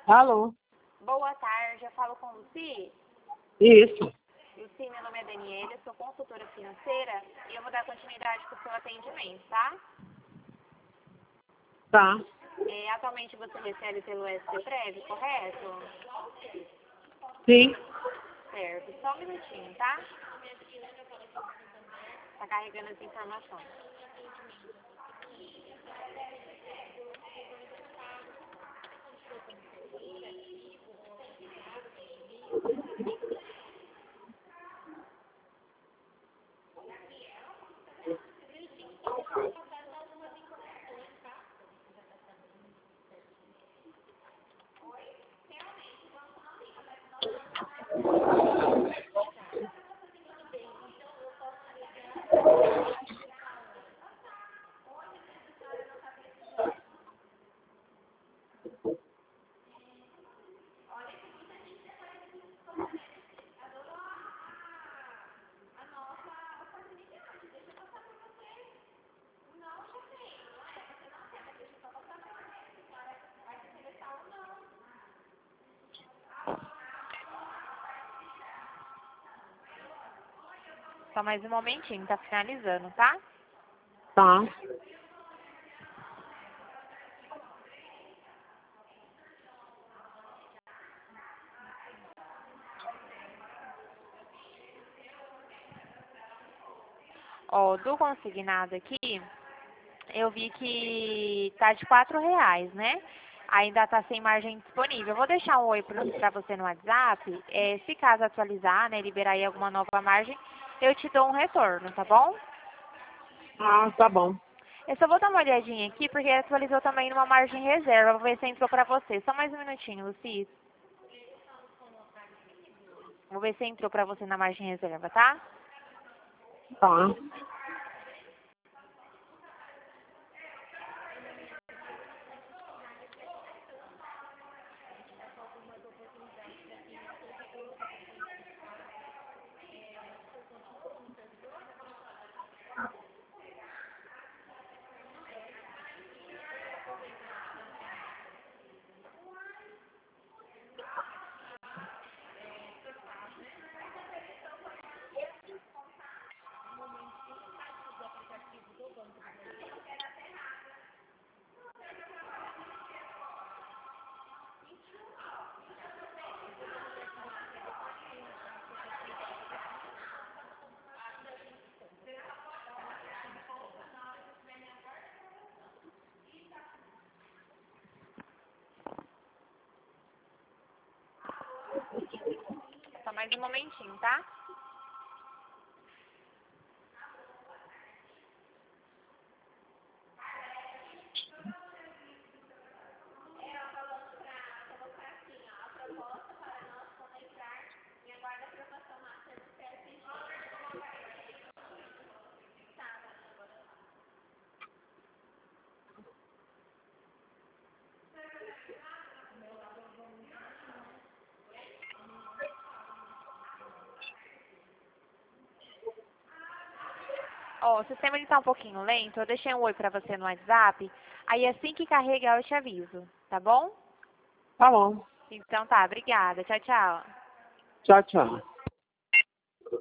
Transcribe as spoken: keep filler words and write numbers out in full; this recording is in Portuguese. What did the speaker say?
Alô? Boa tarde, eu falo com Luci. Isso. Luci, meu nome é Daniela, eu sou consultora financeira e eu vou dar continuidade para o seu atendimento, tá? Tá. É, atualmente você recebe pelo S C Prev, correto? Sim. Certo, só um minutinho, tá? Tá carregando as informações. Só mais um momentinho, tá finalizando, tá? Tá. Ó, do consignado aqui, eu vi que tá de quatro reais, né? Ainda tá sem margem disponível. Eu vou deixar um oi para você no WhatsApp. É, se caso atualizar, né, liberar aí alguma nova margem, eu te dou um retorno, tá bom? Ah, tá bom. Eu só vou dar uma olhadinha aqui, porque atualizou também numa margem reserva. Vou ver se entrou para você. Só mais um minutinho, Luci. Vou ver se entrou para você na margem reserva, tá? Tá. Só mais um momentinho, tá? Ó, o sistema ele tá um pouquinho lento. Eu deixei um oi pra você no WhatsApp. Aí assim que carregar eu te aviso, tá bom? Tá bom. Então tá, obrigada. Tchau, tchau. Tchau, tchau.